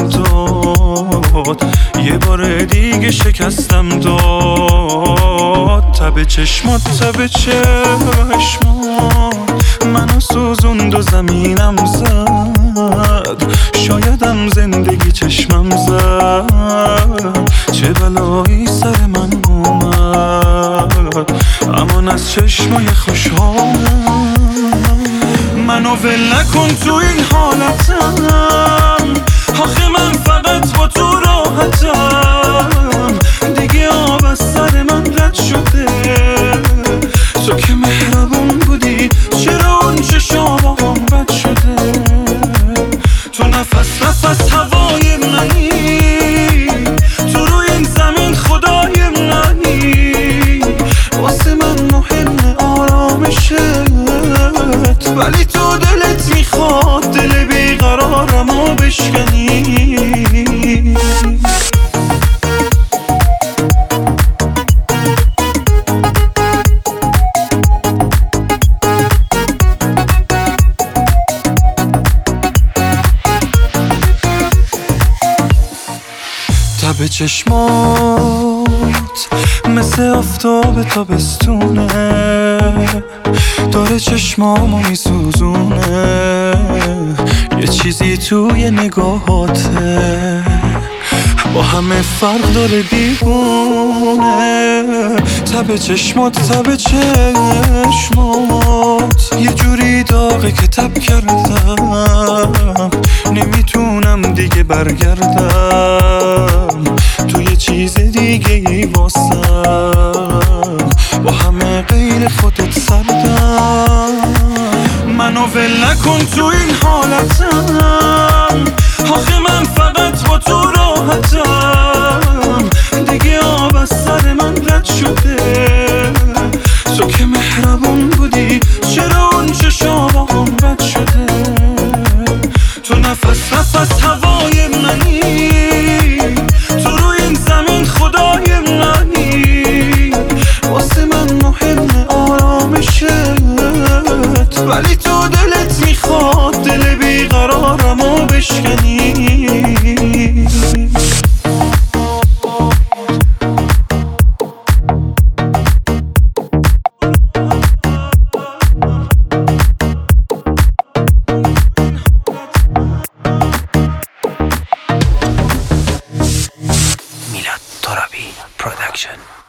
داد، یه بار دیگه شکستم داد. تب چشمات تب چشمات منو سوزوند و زمینم زد. شایدم زندگی چشمم زد، چه بلایی سر من اومد. امان از چشمای خوشحالم، منو ول نکن تو این حالتم. آخه من فقط با تو راحتم، دیگه آب از سر من رد شده. تو که مهربون بودی، چرا اون چشام بد شده؟ تو نفس نفس هوای منی، تو روی این زمین خدای منی. واسه من مهم آرامشت، ولی تو دلت میخواد دل بیقرارمو بشکنی. تب چشمات مثل آفتاب تابستونه، داره چشمامو میسوزونه. یه چیزی توی نگاهاته با همه فرق داره دیوونه. تب چشمات تب چشمات یه جوری داغه که تب کردم، نمیتونم دیگه برگردم. تو یه چیز دیگه ای واسم، با همه غیر خودت سردم. منو ول نکن تو این حالتم، آخه من فقط با تو راحتم، دیگه آب از سر من رد شده. تو که مهربون بودی، چرا اون چشامم بد شده؟ تو نفس نفس هوای منی، تو روی این زمین خدای منی. واسه من مهم آرامشت، ولی تو دلت میخواد دل بیقرارمو بشکنی. میلاد ترابی پروداکشن.